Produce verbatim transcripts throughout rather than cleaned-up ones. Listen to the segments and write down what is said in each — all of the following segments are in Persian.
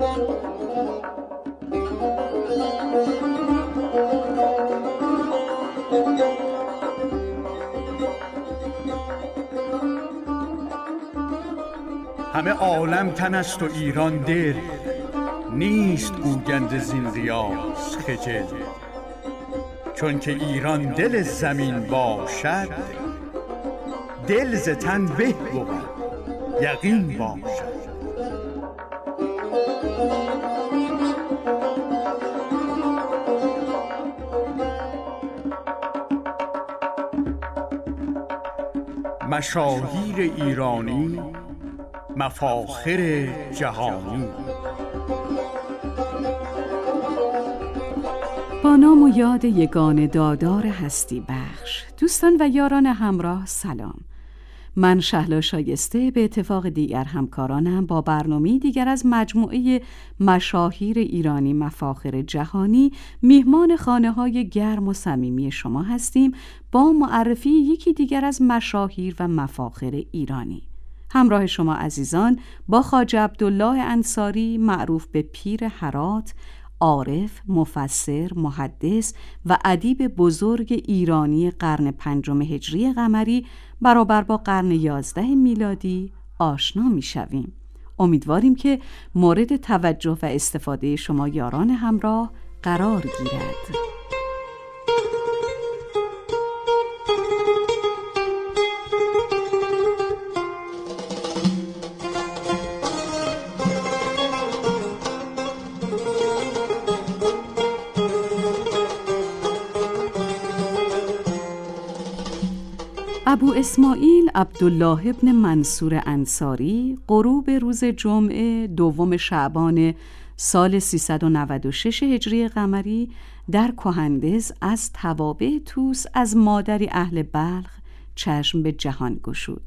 همه عالم تن است و ایران دل، نیست گوگند زین ریاض خجل. چون که ایران دل زمین باشد، دل ز تن به بود یقین باشد. مشاهیر ایرانی، مفاخر جهانی. با نام و یاد یگان دادار هستی بخش. دوستان و یاران همراه سلام. من شهلا شایسته به اتفاق دیگر همکارانم با برنامه دیگر از مجموعه مشاهیر ایرانی مفاخر جهانی میهمان خانه‌های گرم و صمیمی شما هستیم با معرفی یکی دیگر از مشاهیر و مفاخر ایرانی. همراه شما عزیزان با خواجه عبدالله انصاری معروف به پیر هرات، عارف، مفسر، محدث و ادیب بزرگ ایرانی قرن پنجم هجری قمری برابر با قرن یازده میلادی آشنا می‌شویم. امیدواریم که مورد توجه و استفاده شما یاران همراه قرار گیرد. ابو اسماعیل عبدالله ابن منصور انصاری غروب روز جمعه دوم شعبان سال سیصد و نود و شش هجری قمری در کهندز از توابع طوس از مادری اهل بلخ چشم به جهان گشود.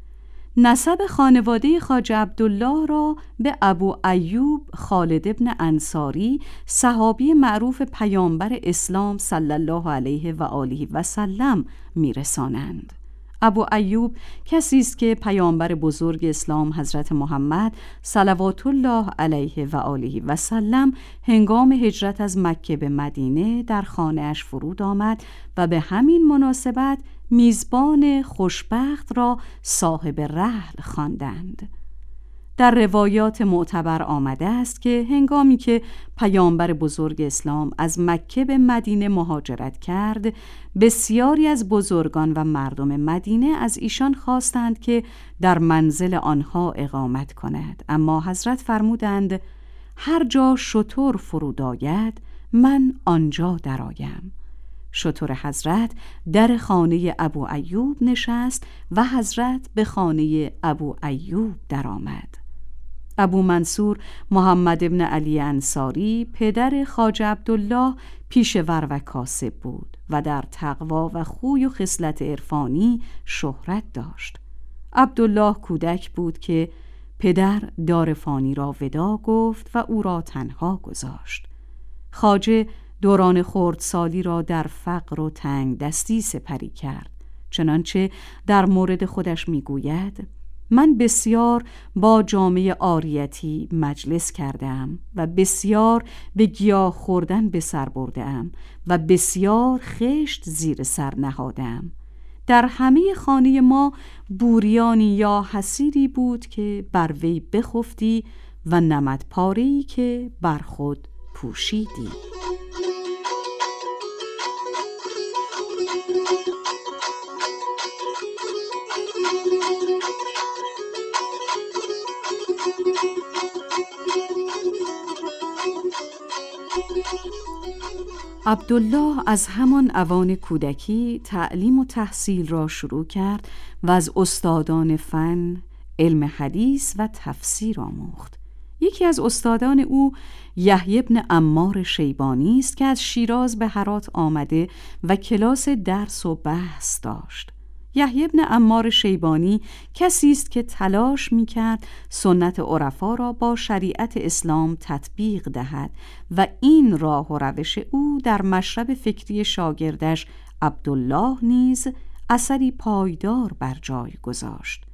نسب خانواده خواجه عبدالله را به ابو ایوب خالد ابن انصاری صحابی معروف پیامبر اسلام صلی الله علیه و آله و سلم میرسانند. ابو ایوب کسی است که پیامبر بزرگ اسلام حضرت محمد صلوات الله علیه و آله و سلم هنگام هجرت از مکه به مدینه در خانه‌اش فرود آمد و به همین مناسبت میزبان خوشبخت را صاحب رحل خواندند. در روایات معتبر آمده است که هنگامی که پیامبر بزرگ اسلام از مکه به مدینه مهاجرت کرد، بسیاری از بزرگان و مردم مدینه از ایشان خواستند که در منزل آنها اقامت کند، اما حضرت فرمودند هر جا شتر فرود آید من آنجا درآیم. شتر حضرت در خانه ابو ایوب نشست و حضرت به خانه ابو ایوب درآمد. ابو منصور محمد ابن علی انصاری پدر خواجه عبدالله پیشور و کاسب بود و در تقوا و خوی و خصلت عرفانی شهرت داشت. عبدالله کودک بود که پدر دار فانی را ودا گفت و او را تنها گذاشت. خواجه دوران خردسالی را در فقر و تنگ دستی سپری کرد، چنانچه در مورد خودش میگوید من بسیار با جامعه عاریتی مجلس کردم و بسیار به گیاه خوردن به سر بردم و بسیار خشت زیر سر نهادم. در همه خانه ما بوریانی یا حسیری بود که بر وی بخفتی و نمد پاره‌ای که بر خود پوشیدی. عبدالله از همان اوان کودکی تعلیم و تحصیل را شروع کرد و از استادان فن، علم حدیث و تفسیر آموخت. یکی از استادان او یحیی بن عمار شیبانی است که از شیراز به هرات آمده و کلاس درس و بحث داشت. یحیی بن عمار شیبانی کسی است که تلاش می‌کرد سنت عرفا را با شریعت اسلام تطبیق دهد و این راه و روش او در مشرب فکری شاگردش عبدالله نیز اثری پایدار بر جای گذاشت.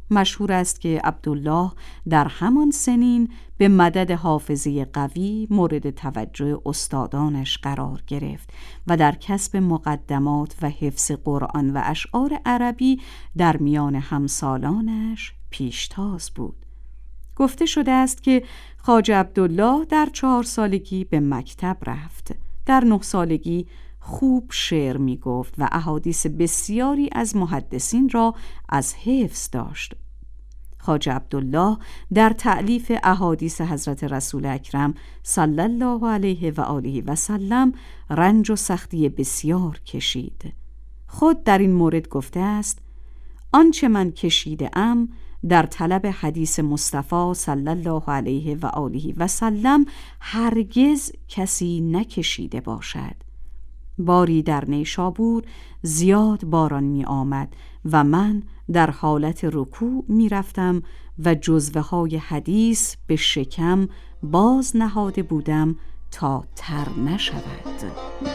مشهور است که عبدالله در همان سنین به مدد حافظه قوی مورد توجه استادانش قرار گرفت و در کسب مقدمات و حفظ قرآن و اشعار عربی در میان همسالانش پیشتاز بود. گفته شده است که خواجه عبدالله در چهار سالگی به مکتب رفت. در نه سالگی خوب شعر می گفت و احادیث بسیاری از محدثین را از حفظ داشت. خواجه عبدالله در تألیف احادیث حضرت رسول اکرم صلی الله علیه و آله و سلم رنج و سختی بسیار کشید. خود در این مورد گفته است: آنچه من کشیده ام در طلب حدیث مصطفی صلی الله علیه و آله و سلم هرگز کسی نکشیده باشد. باری در نیشابور زیاد باران می آمد و من در حالت رکوع می رفتم و جزوه های حدیث به شکم باز نهاده بودم تا تر نشود.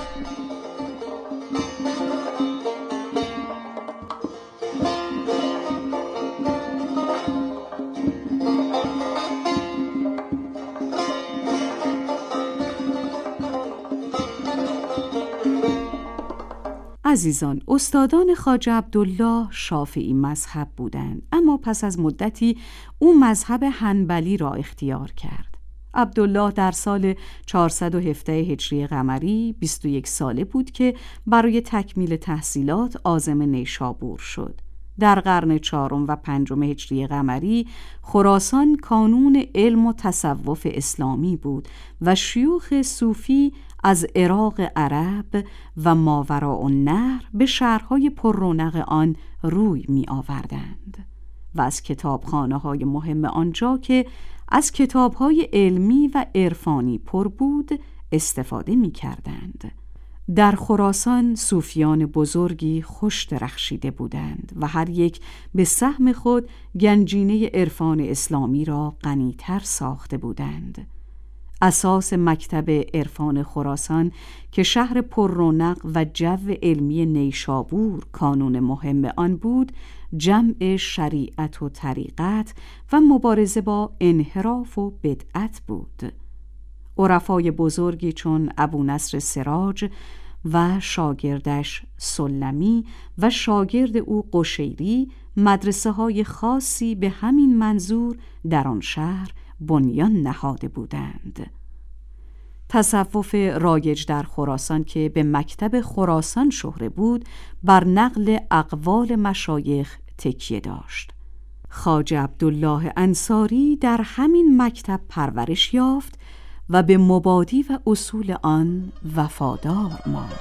عزیزان، استادان خواجه عبدالله شافعی مذهب بودند، اما پس از مدتی او مذهب حنبلی را اختیار کرد. عبدالله در سال چهارصد و هفده هجری قمری بیست و یک ساله بود که برای تکمیل تحصیلات عازم نیشابور شد. در قرن چهارم و پنجم هجری قمری خراسان کانون علم و تصوف اسلامی بود و شیوخ صوفی از عراق عرب و ماوراء النهر به شهرهای پر رونق آن روی می آوردند و از کتابخانه های مهم آنجا که از کتابهای علمی و عرفانی پر بود استفاده می کردند. در خراسان صوفیان بزرگی خوش درخشیده بودند و هر یک به سهم خود گنجینه عرفان اسلامی را غنی‌تر ساخته بودند. اساس مکتب عرفان خراسان که شهر پر رونق و جو علمی نیشابور کانون مهم آن بود، جمع شریعت و طریقت و مبارزه با انحراف و بدعت بود. عرفای بزرگی چون ابو نصر سراج و شاگردش سلمی و شاگرد او قشیری مدرسه های خاصی به همین منظور در آن شهر بنیان نهاده بودند. تصوف رایج در خراسان که به مکتب خراسان شهره بود بر نقل اقوال مشایخ تکیه داشت. خواجه عبدالله انصاری در همین مکتب پرورش یافت و به مبادی و اصول آن وفادار ماند.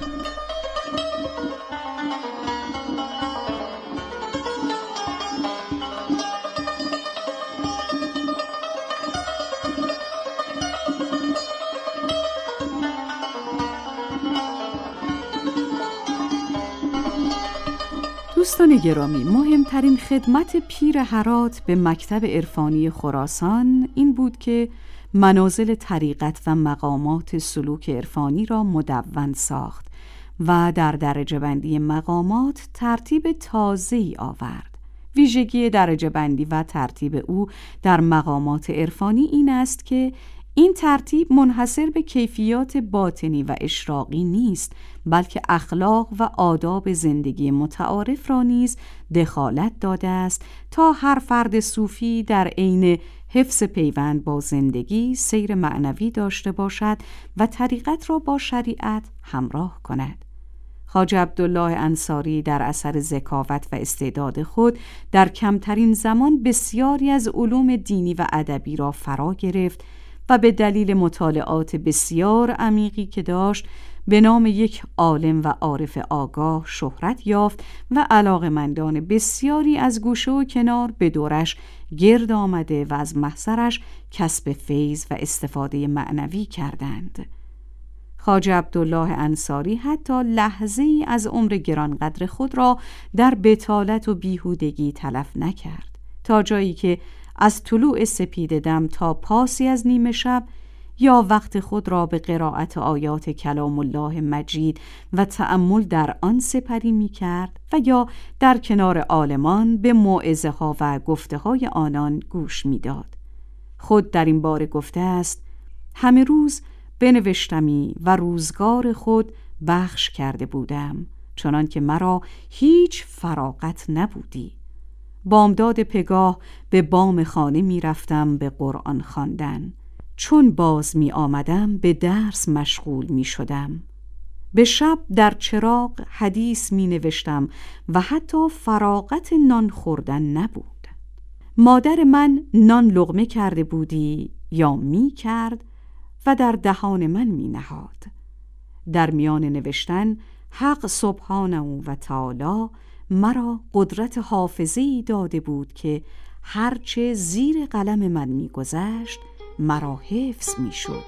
دوستان گرامی، مهمترین خدمت پیر هرات به مکتب عرفانی خراسان این بود که منازل طریقت و مقامات سلوک عرفانی را مدون ساخت و در درجه بندی مقامات ترتیب تازه‌ای آورد. ویژگی درجه بندی و ترتیب او در مقامات عرفانی این است که این ترتیب منحصر به کیفیات باطنی و اشراقی نیست، بلکه اخلاق و آداب زندگی متعارف را نیز دخالت داده است تا هر فرد صوفی در عین حفظ پیوند با زندگی سیر معنوی داشته باشد و طریقت را با شریعت همراه کند. خواجه عبدالله انصاری در اثر ذکاوت و استعداد خود در کمترین زمان بسیاری از علوم دینی و ادبی را فرا گرفت و به دلیل مطالعات بسیار عمیقی که داشت به نام یک عالم و عارف آگاه شهرت یافت و علاقه‌مندان بسیاری از گوشه و کنار به دورش گرد آمده و از محضرش کسب فیض و استفاده معنوی کردند. خواجه عبدالله انصاری حتی لحظه ای از عمر گرانقدر خود را در بطالت و بیهودگی تلف نکرد، تا جایی که از طلوع سپید دم تا پاسی از نیمه شب یا وقت خود را به قرائت آیات کلام الله مجید و تأمل در آن سپری می کرد و یا در کنار عالمان به موعظه ها و گفته های آنان گوش می داد. خود در این باره گفته است: همه روز بنوشتمی و روزگار خود بخش کرده بودم، چنان که مرا هیچ فراغت نبودی. بامداد پگاه به بام خانه می رفتم به قرآن خواندن. چون باز می آمدم به درس مشغول می شدم. به شب در چراغ حدیث می نوشتم و حتی فراغت نان خوردن نبود. مادر من نان لقمه کرده بودی یا می کرد و در دهان من می نهاد. در میان نوشتن حق سبحانه و تعالی مرا قدرت حافظه‌ای داده بود که هرچه زیر قلم من می گذشت مرا حفظ می شد.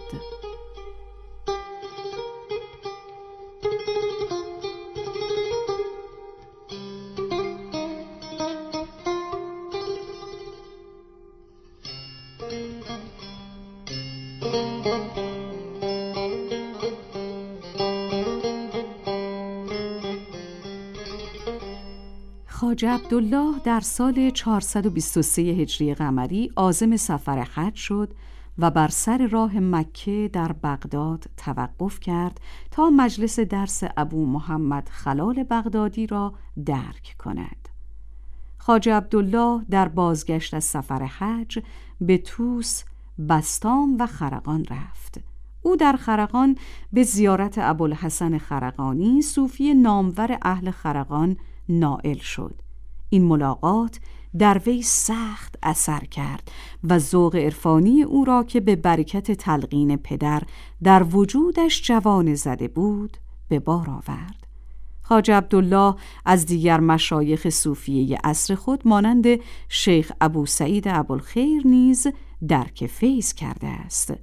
خواجه عبدالله در سال چهارصد و بیست و سه هجری قمری عازم سفر حج شد و بر سر راه مکه در بغداد توقف کرد تا مجلس درس ابو محمد خلال بغدادی را درک کند. خواجه عبدالله در بازگشت از سفر حج به توس، بسطام و خرقان رفت. او در خرقان به زیارت ابوالحسن خرقانی، صوفی نامور اهل خرقان، نائل شد. این ملاقات در وی سخت اثر کرد و ذوق عرفانی او را که به برکت تلقین پدر در وجودش جوانه زده بود به بار آورد. خواجه عبدالله از دیگر مشایخ صوفیه عصر خود مانند شیخ ابو سعید ابوالخیر نیز درک فیض کرده است.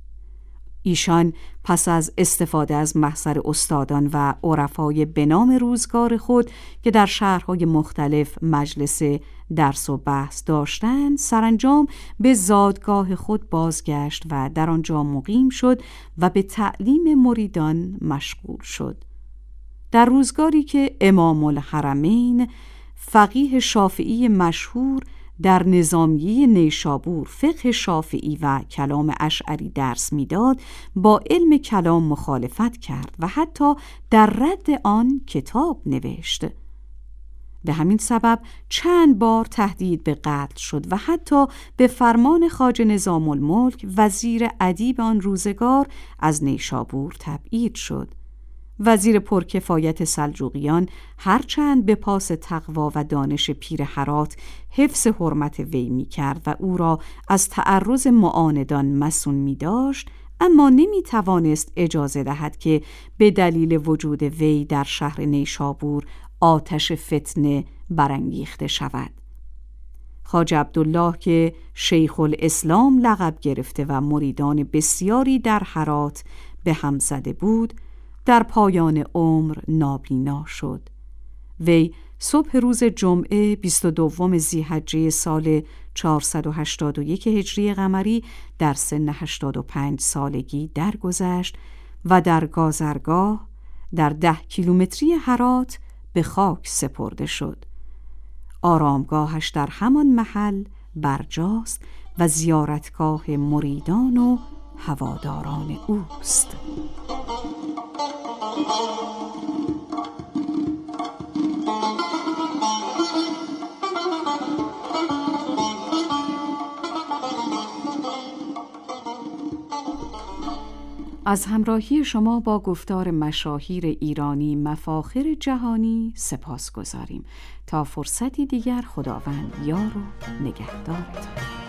ایشان پس از استفاده از محضر استادان و عرفای بنام روزگار خود که در شهرهای مختلف مجلس درس و بحث داشتند، سرانجام به زادگاه خود بازگشت و در آنجا مقیم شد و به تعلیم مریدان مشغول شد. در روزگاری که امام الحرمین فقیه شافعی مشهور در نظامیه نیشابور فقه شافعی و کلام اشعری درس میداد، با علم کلام مخالفت کرد و حتی در رد آن کتاب نوشت. به همین سبب چند بار تهدید به قتل شد و حتی به فرمان خواجه نظام الملک وزیر ادیب آن روزگار از نیشابور تبعید شد. وزیر پرکفایت سلجوقیان هرچند به پاس تقوا و دانش پیر هرات حفظ حرمت وی می کرد و او را از تعرض معاندان مصون می داشت، اما نمی توانست اجازه دهد که به دلیل وجود وی در شهر نیشابور آتش فتنه برانگیخته شود. خواجه عبدالله که شیخ الاسلام لقب گرفته و مریدان بسیاری در هرات به هم زده بود، در پایان عمر نابینا شد. وی صبح روز جمعه بیست و دوم ذی‌حجه سال چهارصد و هشتاد و یک هجری قمری در سن هشتاد و پنج سالگی درگذشت و در گازرگاه در ده کیلومتری هرات به خاک سپرده شد. آرامگاهش در همان محل برجاست و زیارتگاه مریدان و هواداران اوست. از همراهی شما با گفتار مشاهیر ایرانی مفاخر جهانی سپاس گذاریم. تا فرصتی دیگر، خداوند یار و نگهدارتان.